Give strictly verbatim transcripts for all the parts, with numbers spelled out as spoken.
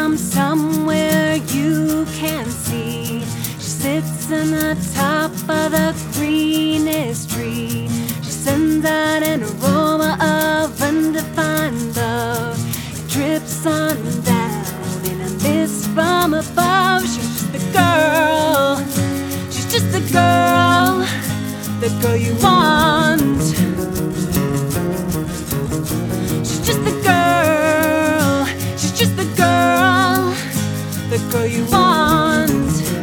from somewhere you can see. She sits in the top of the greenest tree. She sends out an aroma of undefined love. It drips on down in a mist from above. She's just the girl. She's just the girl. The girl you want. She's just the girl. She's just the girl. The girl you want.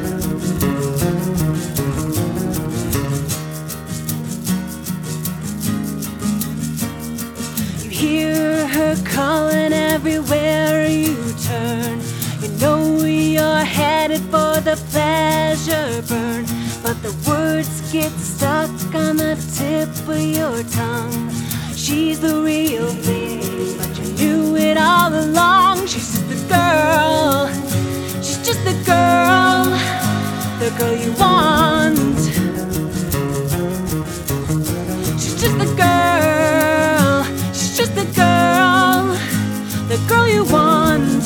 You hear her calling everywhere you turn. You know you're headed for the pleasure burn, but the words get stuck on the tip of your tongue. She's the real thing, but you knew it all along. She's just the girl. She's just the girl. The girl you want. She's just the girl. She's just the girl. The girl you want.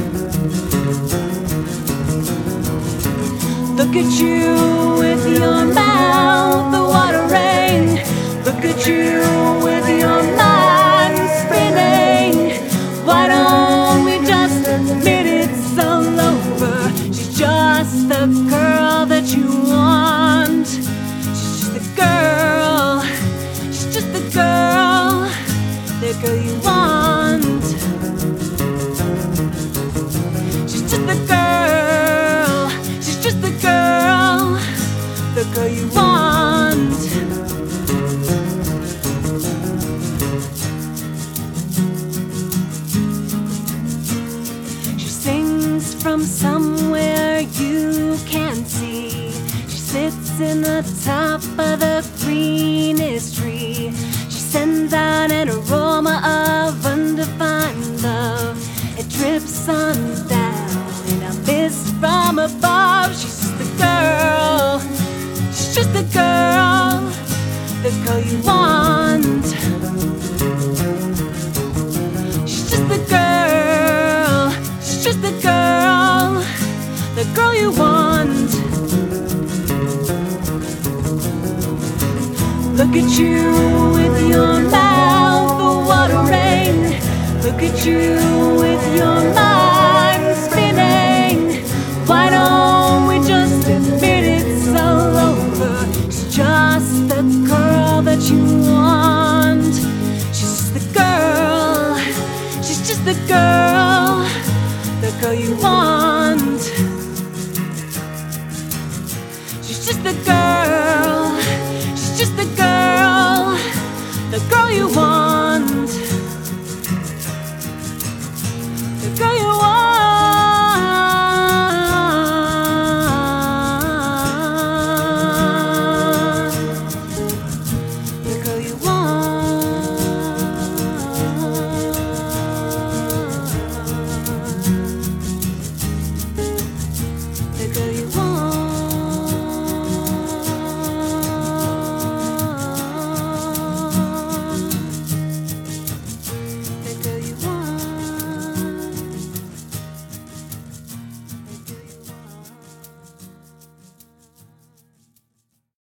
Look at you with your mouth watering. Look at you with your mind spinning. Why don't we just admit it's all over? She's just the girl that you want. She's just the girl. She's just the girl. The girl you want. She's just the girl. She's just the girl. The girl you want. She sings from somewhere you can see. She sits in the top of the greenest tree. She sends out an aroma of undefined love. It drips on down in a mist from above. She's just the girl. She's just the girl. The girl you want. She's just the girl. She's just the girl. The girl you want. Look at you with your mouth watering. Look at you with your mind spinning. Why don't we just admit it's all over? She's just the girl that you want. She's just the girl. She's just the girl. The girl you want.